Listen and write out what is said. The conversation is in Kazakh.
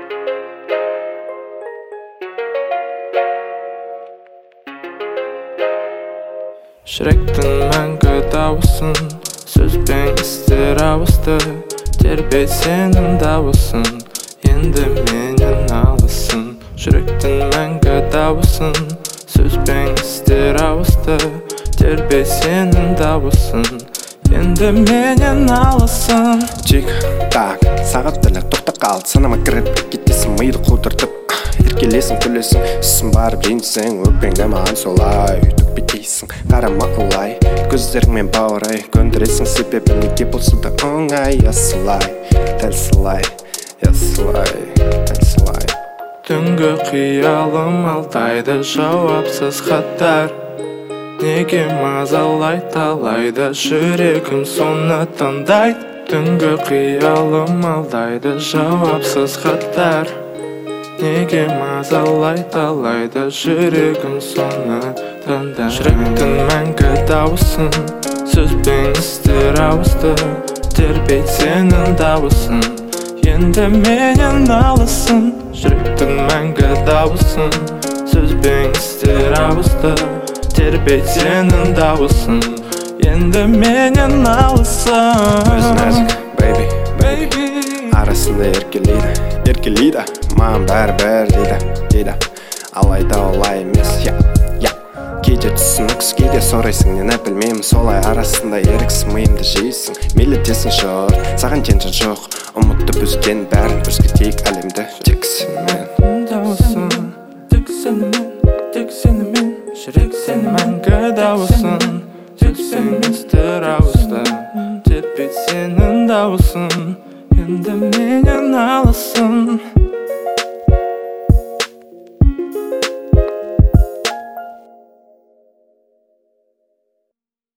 Жүректің мәңгі дауысын, сөзбен істер ауысты. Тербей сенің дауысын, енді менен алысың. Жүректің мәңгі дауысын, сөзбен істер ауысты. Тербей сенің дауысын, енді менен алысың. Тик-так, сағат тілі тоқта қалды. Санама кіріп кетесің, миды қудыртып. Еркелесің, күлесің, үсін барып жеңсің. Өкпеңді маған солай төкпетейсің. Қарама олай, көздеріңмен баурай. Көндіресің себебі неге болса да оңай. Ясылай, тәлсілай, ясылай, тәлсілай. Түнгі қиялым алдайды жауапсыз хаттар. Неге мазалай талайды, жүрегім соны тыңдайды. Түнгі қиялым алдайды жауапсыз хаттар. Неге мазалай талайды, жүрегім соны тыңдайды. Жүректің мәңгі дауысын, сөзбен істер ауысты. Тербей сенің дауысын, енді менен алысың. Жүректің мәңгі дауысын, сөзбен істер ауысты. Тербей сенің дауысын, енді менен алысың. Өзі нәзік, baby, арасында еркелейді, маған бәрі дейді. Алайда олай емес, кейде түсініксіз, кейде сорайсың, нені білмеймін. Солай арасында еріксіз миымды жейсің. Мейлі десің жұрт, саған тенжін жоқ. Ұмытып өзген бәрін өзгертейік әлемді. Тек сенімен дауысын, тек сенімен, жүрек сені мәңгі дауысын. Сөзбен естір ауысты, тербей сенің дауысын, енді менен алысың.